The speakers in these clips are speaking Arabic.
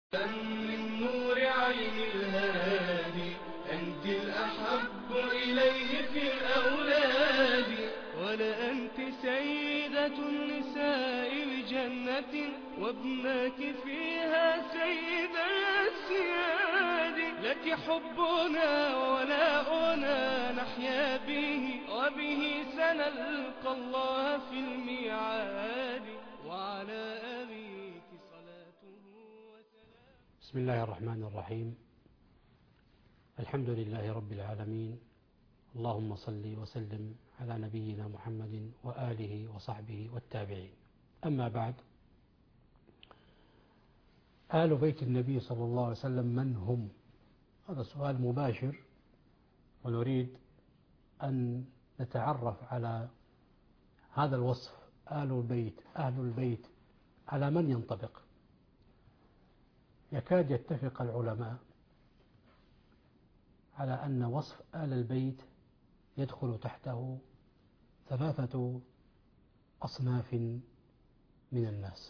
من نور عين الهادي أنت الأحب إليه في الأولاد، ولأنت سيدة النساء بجنة، وابنك فيها سيد السياد. لك حبنا ولاؤنا نحيا به، وبه سنلقى الله في الميعاد. وعلى أبيك صلاته وسلام. بسم الله الرحمن الرحيم. الحمد لله رب العالمين، اللهم صل وسلم على نبينا محمد وآله وصحبه والتابعين. أما بعد، آل بيت النبي صلى الله عليه وسلم من هم؟ هذا سؤال مباشر، ونريد أن نتعرف على هذا الوصف آل البيت، أهل البيت، على من ينطبق. يكاد يتفق العلماء على أن وصف آل البيت يدخل تحته 3 أصناف من الناس،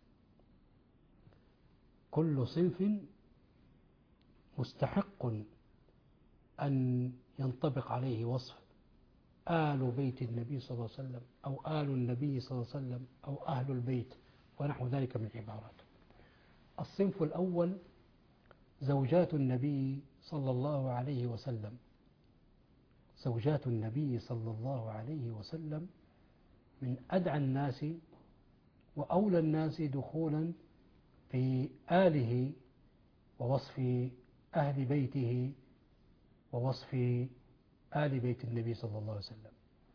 كل صنف مستحق أن ينطبق عليه وصف آل بيت النبي صلى الله عليه وسلم، أو آل النبي صلى الله عليه وسلم، أو أهل البيت، ونحو ذلك من عبارات. الصنف الأول زوجات النبي صلى الله عليه وسلم. زوجات النبي صلى الله عليه وسلم من أدعى الناس وأولى الناس دخولا في آله، ووصف أهل بيته، ووصف آل بيت النبي صلى الله عليه وسلم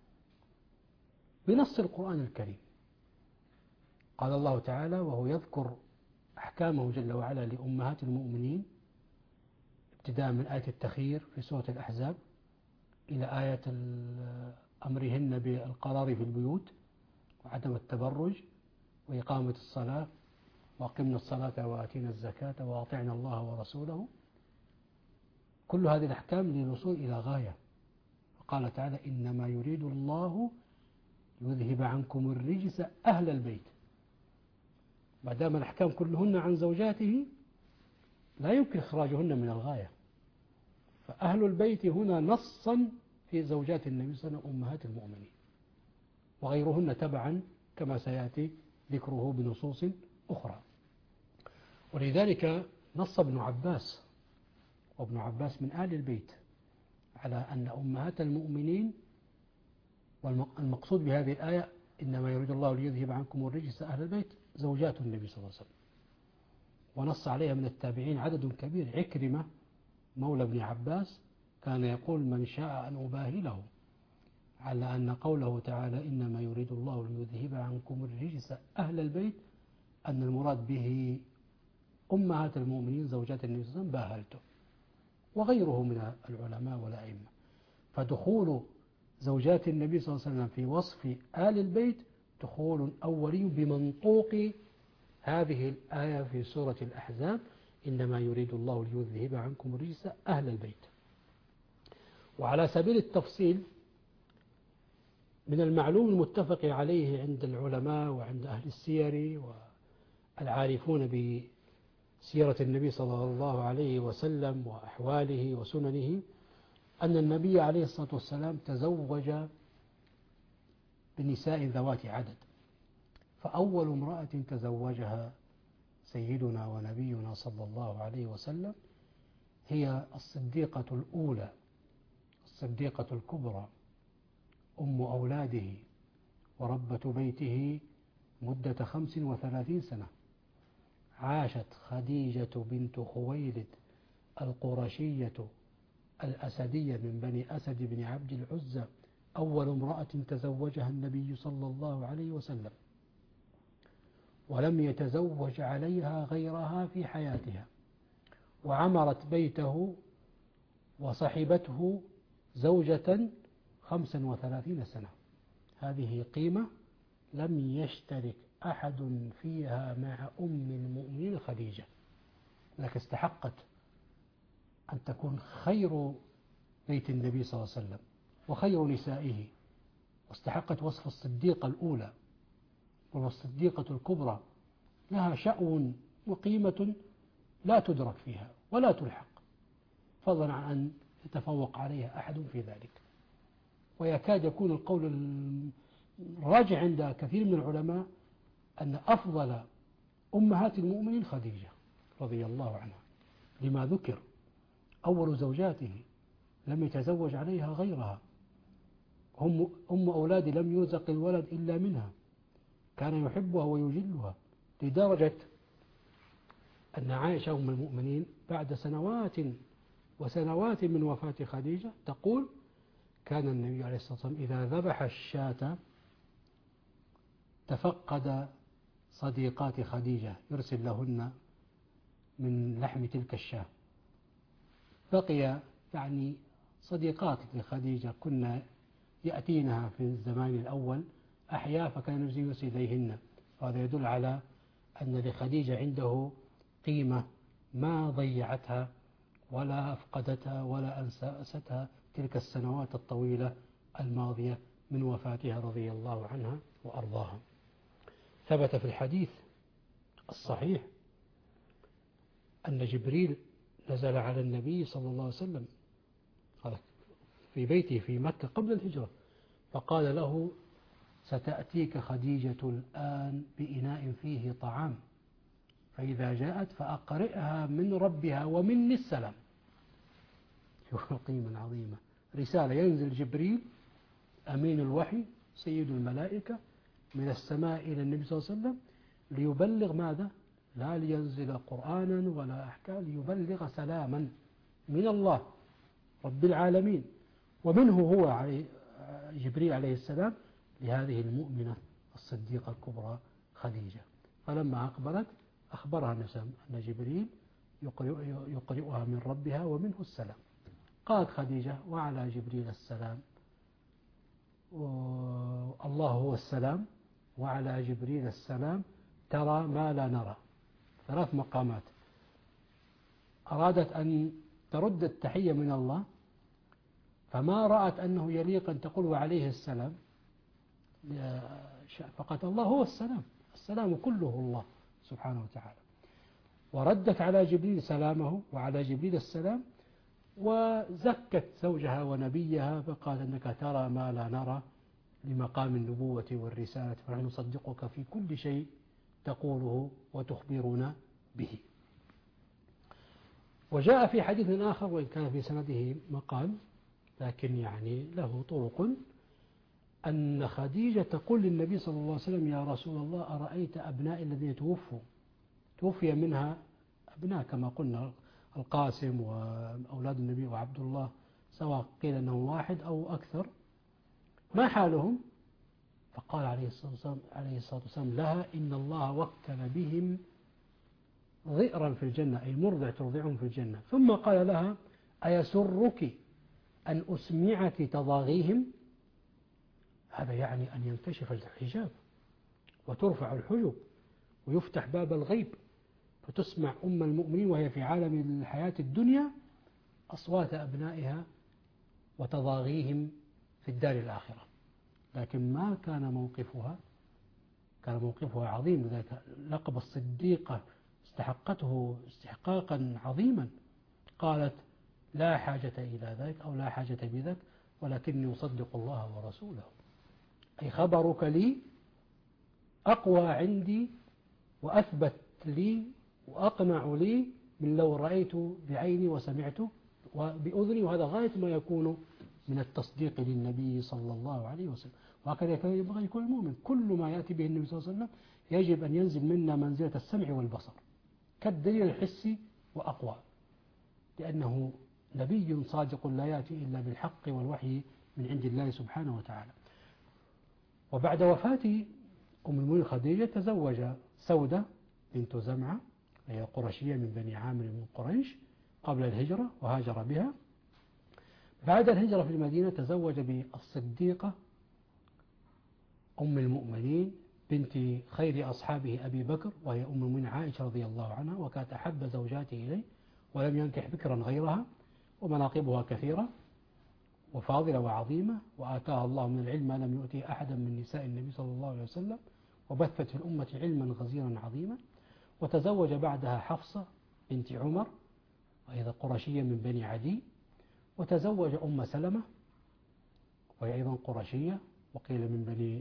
بنص القرآن الكريم. قال الله تعالى وهو يذكر أحكامه جل وعلا لأمهات المؤمنين، ابتداء من آية التخيير في سورة الأحزاب إلى آية أمرهن بالقرار في البيوت، وعدم التبرج، وإقامة الصلاة، وأقمنا الصلاة وآتينا الزكاة وأطعنا الله ورسوله. كل هذه الأحكام للوصول إلى غاية. وقال تعالى إنما يريد الله يذهب عنكم الرجس أهل البيت. ما دام الأحكام كلهن عن زوجاته لا يمكن إخراجهن من الغاية، فأهل البيت هنا نصا في زوجات النبي صلى الله عليه وسلم أمهات المؤمنين، وغيرهن تبعا كما سيأتي ذكره بنصوص أخرى. ولذلك نص ابن عباس، وابن عباس من آل البيت، على أن أمهات المؤمنين، والمقصود بهذه الآية إنما يريد الله ليذهب عنكم الرجس أهل البيت، زوجات النبي صلى الله عليه وسلم. ونص عليها من التابعين عدد كبير. عكرمة مولى ابن عباس كان يقول من شاء أن أباهله، على أن قوله تعالى إنما يريد الله ليذهب عنكم الرجس أهل البيت أن المراد به أمهات المؤمنين زوجات النبي صلى الله عليه وسلم باهلته، وغيره من العلماء والأئمة. فدخول زوجات النبي صلى الله عليه وسلم في وصف آل البيت دخول أولي بمنطوق هذه الآية في سورة الأحزاب إنما يريد الله ليذهب عنكم الرجس أهل البيت. وعلى سبيل التفصيل، من المعلوم المتفق عليه عند العلماء وعند أهل السير والعارفون بسيرة النبي صلى الله عليه وسلم وأحواله وسننه أن النبي عليه الصلاة والسلام تزوج بنساء ذوات عدد. فأول امرأة تزوجها سيدنا ونبينا صلى الله عليه وسلم هي الصديقة الأولى، الصديقة الكبرى، أم أولاده وربة بيته مدة 35 سنة. عاشت خديجة بنت خويلد القرشية الأسدية من بني أسد بن عبد العزى أول امرأة تزوجها النبي صلى الله عليه وسلم، ولم يتزوج عليها غيرها في حياتها، وعمرت بيته وصحبته زوجة 35 سنة. هذه قيمة لم يشترك أحد فيها مع أم المؤمنين خديجة، لكن استحقت أن تكون خير بيت النبي صلى الله عليه وسلم وخير نسائه، واستحقت وصف الصديقة الأولى. والصديقة الكبرى لها شأن وقيمة لا تدرك فيها ولا تلحق، فضلا عن أن يتفوق عليها أحد في ذلك. ويكاد يكون القول الراجع عند كثير من العلماء أن أفضل أمهات المؤمنين خديجة رضي الله عنها، لما ذكر أول زوجاته لم يتزوج عليها غيرها، أم أولاد لم يرزق الولد إلا منها، كان يحبها ويجلها، لدرجة أن عائشة أم المؤمنين بعد سنوات وسنوات من وفاة خديجة تقول: كان النبي عليه الصلاة والسلام إذا ذبح الشاة تفقد صديقات خديجة يرسل لهن من لحم تلك الشاة. بقي يعني صديقات لخديجة كنا يأتينها في الزمان الأول أحياء، فكان يرسل إليهن، وهذا يدل على أن لخديجة عنده قيمة ما ضيعتها ولا أفقدتها ولا أنستها تلك السنوات الطويلة الماضية من وفاتها رضي الله عنها وأرضاها. ثبت في الحديث الصحيح أن جبريل نزل على النبي صلى الله عليه وسلم في بيته في مكة قبل الهجرة، فقال له: ستأتيك خديجة الآن بإناء فيه طعام، فإذا جاءت فأقرئها من ربها ومني السلام. شوف قيمة عظيمة، رسالة ينزل جبريل أمين الوحي سيد الملائكة من السماء إلى النبي صلى الله عليه وسلم ليبلغ ماذا؟ لا لينزل قرآنا ولا أحكام، ليبلغ سلاما من الله رب العالمين، ومنه هو جبريل عليه السلام لهذه المؤمنة الصديقة الكبرى خديجة. فلما أقبلت أخبرها أن جبريل يقرئها من ربها ومنه السلام. قالت خديجة: وعلى جبريل السلام، الله هو السلام، وعلى جبريل السلام، ترى ما لا نرى. 3 مقامات. أرادت أن ترد التحية من الله، فما رأت أنه يليق أن تقول وعليه السلام، فقط الله هو السلام، السلام كله الله سبحانه وتعالى. وردت على جبريل سلامه وعلى جبريل السلام، وزكت زوجها ونبيها فقال: أنك ترى ما لا نرى، لمقام النبوة والرسالة، فنحن نصدقك في كل شيء تقوله وتخبرنا به. وجاء في حديث آخر وإن كان في سنده مقال لكن يعني له طرق، أن خديجة تقول للنبي صلى الله عليه وسلم: يا رسول الله، أرأيت أبنائي الذين توفي منها أبناء كما قلنا القاسم وأولاد النبي وعبد الله، سواء قيل أنه واحد أو أكثر، ما حالهم؟ فقال عليه الصلاة والسلام لها: إن الله وكل بهم ضئرا في الجنة، أي مرضع ترضعهم في الجنة. ثم قال لها: أيسرك أن أسمعك تضاغيهم؟ هذا يعني أن ينكشف الحجاب وترفع الحجب ويفتح باب الغيب، فتسمع أم المؤمنين وهي في عالم الحياة الدنيا أصوات أبنائها وتضاغيهم في الدار الآخرة. لكن ما كان موقفها، كان موقفها عظيم، لذلك لقب الصديقة استحقته استحقاقا عظيما. قالت: لا حاجة إلى ذلك أو لا حاجة بذلك، ولكني أصدق الله ورسوله، أي خبرك لي أقوى عندي وأثبت لي وأقنع لي من لو رأيت بعيني وسمعت بأذني، وهذا غاية ما يكون من التصديق للنبي صلى الله عليه وسلم. وهكذا ينبغي يكون المؤمن، كل ما يأتي به النبي صلى الله عليه وسلم يجب أن ينزل منا منزلة السمع والبصر كالدليل الحسي وأقوى، لأنه نبي صادق لا يأتي إلا بالحق والوحي من عند الله سبحانه وتعالى. وبعد وفاة أم المؤمنين خديجة تزوج سودة بنت زمعة، هي قرشية من بني عامر من قريش قبل الهجرة، وهاجر بها. بعد الهجرة في المدينة تزوج بالصديقة أم المؤمنين بنت خير أصحابه أبي بكر، وهي أم المؤمنين عائشة رضي الله عنها، وكانت أحب زوجاته إليه ولم ينكح بكرا غيرها، ومناقبها كثيرة وفاضلة وعظيمة، وآتاها الله من العلم ما لم يؤتيه أحدا من نساء النبي صلى الله عليه وسلم، وبثت في الأمة علما غزيرا عظيما. وتزوج بعدها حفصة بنت عمر وأيضا قرشية من بني عدي، وتزوج أم سلمة وهي أيضا قرشية وقيل من بني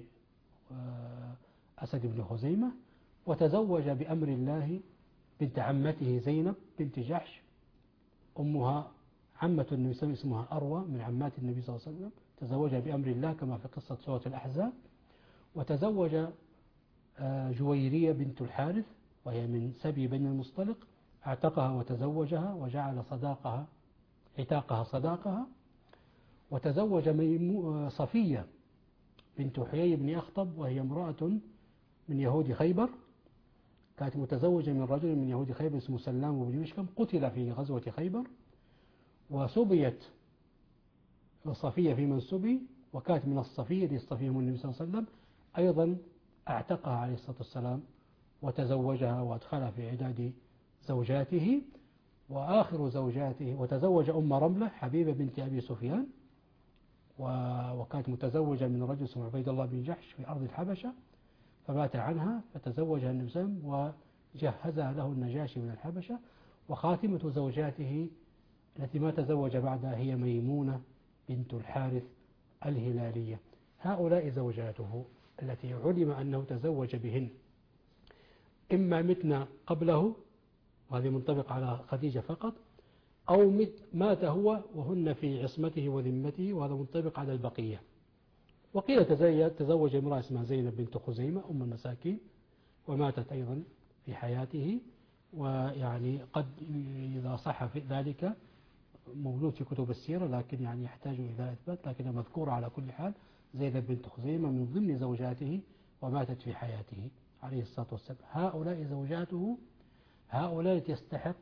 أسد بن خزيمة، وتزوج بأمر الله بنت عمته زينب بنت جحش، أمها عمة النبي صلى الله عليه وسلم اسمها أروى من عمات النبي صلى الله عليه وسلم، تزوجها بأمر الله كما في قصة سورة الأحزاب. وتزوج جويرية بنت الحارث وهي من سبي بني المصطلق، اعتقها وتزوجها وجعل عتاقها صداقها. وتزوج صفية بنت حيي بن أخطب وهي امرأة من يهود خيبر، كانت متزوجة من رجل من يهود خيبر اسمه سلام بن مشكم، قتل في غزوة خيبر، وسبيت صفية في من سبي، وكانت من الصفية اللي يصطفيهم النبي صلى الله عليه وسلم، أيضا اعتقها عليه الصلاة والسلام وتزوجها وأدخلها في عداد زوجاته. وآخر زوجاته وتزوج أم رملة حبيبة بنت أبي سفيان، وكانت متزوجة من رجل اسمه عبيد الله بن جحش في أرض الحبشة، فمات عنها فتزوجها النبي صلى الله عليه وسلم وجهزها له النجاشي من الحبشة. وخاتمة زوجاته التي ما تزوج بعدها هي ميمونة بنت الحارث الهلالية. هؤلاء زوجاته التي علم أنه تزوج بهن، إما متنا قبله وهذه منطبق على خديجة فقط، أو مات هو وهن في عصمته وذمته وهذا منطبق على البقية. وقيل تزوج امرأة اسمها زينب بنت خزيمة أم المساكين وماتت أيضا في حياته، ويعني قد إذا صح في ذلك موجود في كتب السيرة لكن يعني يحتاج إلى إثبات، لكنها مذكورة على كل حال. زينب بنت خزيمة من ضمن زوجاته وماتت في حياته عليه الصلاة والسلام. هؤلاء زوجاته، هؤلاء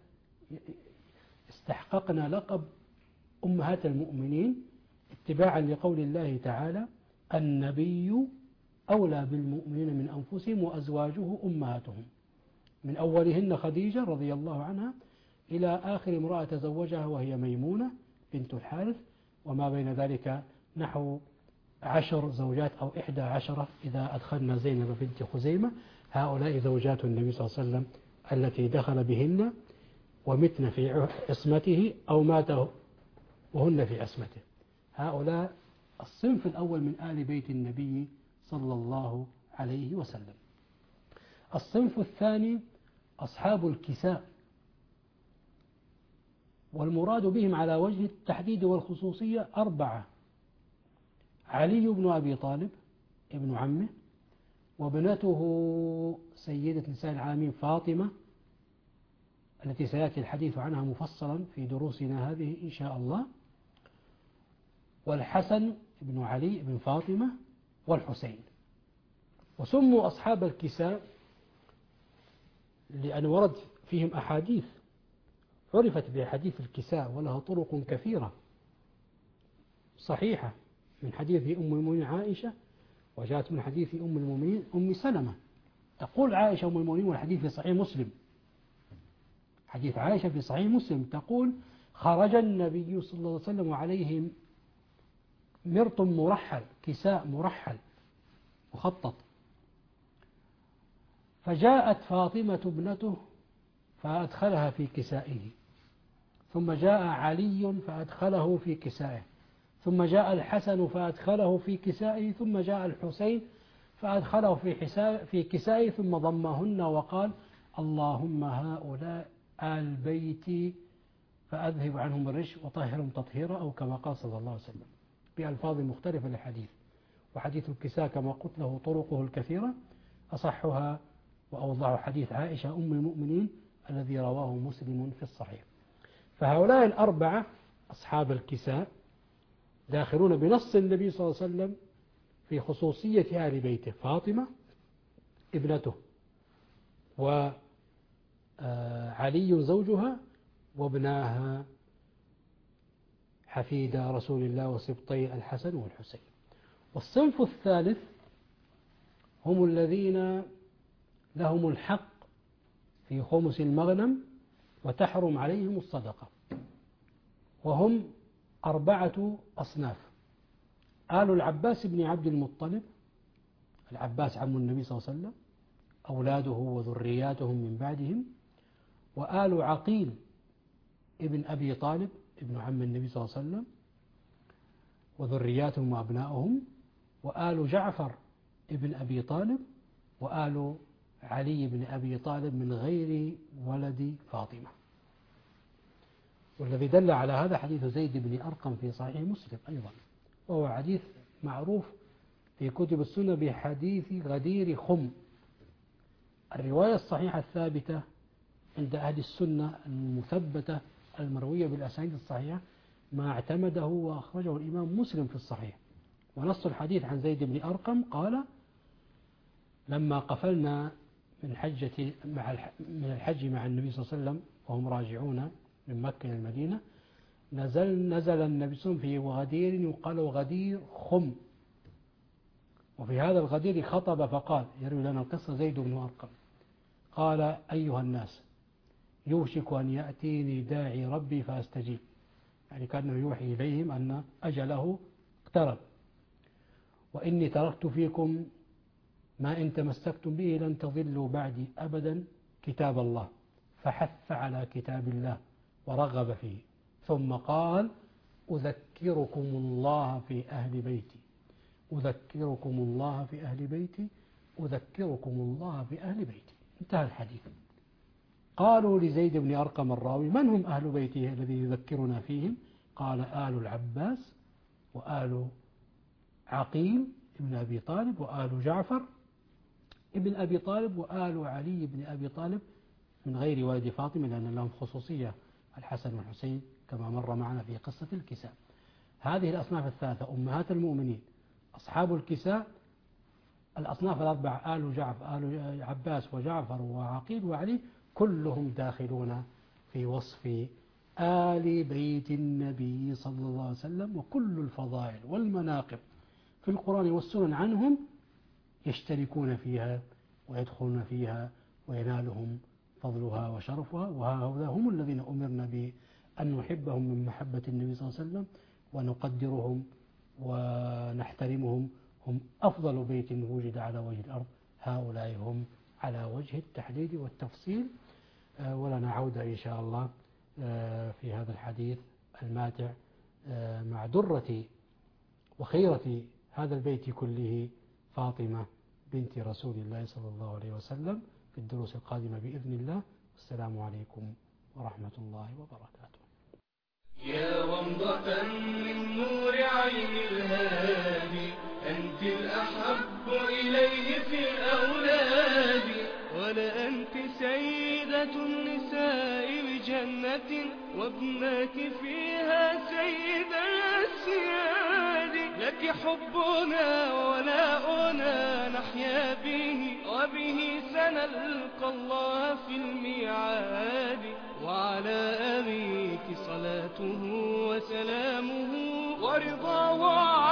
استحققنا لقب أمهات المؤمنين اتباعا لقول الله تعالى: النبي أولى بالمؤمنين من أنفسهم وأزواجه أمهاتهم، من أولهن خديجة رضي الله عنها إلى آخر امرأة تزوجها وهي ميمونة بنت الحارث، وما بين ذلك نحو 10 زوجات أو 11 إذا أدخلنا زينب بنت خزيمة. هؤلاء زوجات النبي صلى الله عليه وسلم التي دخل بهن ومتن في عصمته أو مات وهن في عصمته. هؤلاء الصنف الأول من آل بيت النبي صلى الله عليه وسلم. الصنف الثاني أصحاب الكساء، والمراد بهم على وجه التحديد والخصوصية 4: علي بن أبي طالب ابن عمه، وابنته سيدة نساء العالمين فاطمة التي سيأتي الحديث عنها مفصلا في دروسنا هذه إن شاء الله، والحسن بن علي بن فاطمة، والحسين. وسموا أصحاب الكساء لأن ورد فيهم أحاديث عرفت بحديث الكساء ولها طرق كثيرة صحيحة، من حديث أم المؤمنين عائشة، وجاءت من حديث أم المؤمنين أم سلمة. تقول عائشة أم المؤمنين والحديث في صحيح مسلم، حديث عائشة في صحيح مسلم تقول: خرج النبي صلى الله عليه وسلم وعليه مرط مرحل، كساء مرحل مخطط، فجاءت فاطمة ابنته فأدخلها في كسائه، ثم جاء علي فأدخله في كسائه، ثم جاء الحسن فأدخله في كسائه، ثم جاء الحسين فأدخله في كسائه، ثم ضمهن وقال: اللهم هؤلاء آل بيتي فأذهب عنهم الرجس وطهرهم تطهيرا، أو كما قال صلى الله عليه وسلم بألفاظ مختلفة للحديث. وحديث الكساء كما قلت له طرقه الكثيرة، أصحها وأوضح حديث عائشة أم المؤمنين الذي رواه مسلم في الصحيح. فهؤلاء 4 أصحاب الكساء داخلون بنص النبي صلى الله عليه وسلم في خصوصية آل بيته: فاطمة ابنته، وعلي زوجها، وابناها حفيد رسول الله وسبطي الحسن والحسين. والصنف الثالث هم الذين لهم الحق في خمس المغنم وتحرم عليهم الصدقة، وهم 4 أصناف: آل العباس بن عبد المطلب، العباس عم النبي صلى الله عليه وسلم، أولاده وذرياتهم من بعدهم، وآل عقيل ابن أبي طالب ابن عم النبي صلى الله عليه وسلم وذرياتهم وأبنائهم، وآل جعفر ابن أبي طالب، وآل علي بن أبي طالب من غير ولد فاطمة. والذي دل على هذا حديث زيد بن أرقم في صحيح مسلم أيضا، وهو حديث معروف في كتب السنة بحديث غدير خم. الرواية الصحيحة الثابتة عند أهل السنة المثبتة المروية بالأسانيد الصحيحة ما اعتمده وأخرجه الإمام مسلم في الصحيح. ونص الحديث عن زيد بن أرقم قال: لما قفلنا من الحج مع النبي صلى الله عليه وسلم وهم راجعون من مكة إلى المدينة، نزل النبي صلى الله عليه وسلم في غدير يقال غدير خم. وفي هذا الغدير خطب فقال، يروي لنا القصة زيد بن أرقم، قال: أيها الناس، يوشك أن يأتيني داعي ربي فأستجيب. يعني كأنه يوحي إليهم أن أجله اقترب. وإني تركت فيكم ما إن تمسكتم به لن تضلوا بعدي أبدا، كتاب الله. فحث على كتاب الله ورغب فيه، ثم قال: أذكركم الله في أهل بيتي، أذكركم الله في أهل بيتي، أذكركم الله في أهل بيتي. انتهى الحديث. قالوا لزيد بن أرقم الراوي: من هم أهل بيته الذي يذكرنا فيهم؟ قال: آل العباس، وآل عقيل ابن أبي طالب، وآل جعفر ابن أبي طالب، وآل علي بن أبي طالب من غير ولد فاطمة، لأن لهم خصوصية الحسن والحسين كما مر معنا في قصة الكساء. هذه الأصناف الثلاثة أمهات المؤمنين، أصحاب الكساء، الأصناف الأربعة آل جعفر، آل عباس وجعفر وعقيل وعلي، كلهم داخلون في وصف آل بيت النبي صلى الله عليه وسلم. وكل الفضائل والمناقب في القرآن والسنن عنهم يشتركون فيها ويدخلون فيها وينالهم فضلها وشرفها. وهؤلاء هم الذين أمرنا بأن نحبهم من محبة النبي صلى الله عليه وسلم ونقدرهم ونحترمهم. هم أفضل بيت وجد على وجه الأرض، هؤلاء هم على وجه التحديد والتفصيل. ولنا عودة إن شاء الله في هذا الحديث الماتع مع درة وخيرة هذا البيت كله، فاطمة بنت رسول الله صلى الله عليه وسلم، في الدروس القادمة بإذن الله. والسلام عليكم ورحمة الله وبركاته. يا رمضة من نور عين الهادي، أنت الأحب إليه في الأولاد، ولأنت سيدة النساء بجنة، وابنك فيها سيد الأسياد. لك حبنا ولاؤنا نحيا به، وبه سنلقى الله في الميعاد. وعلى أبيك صلاته وسلامه ورضاه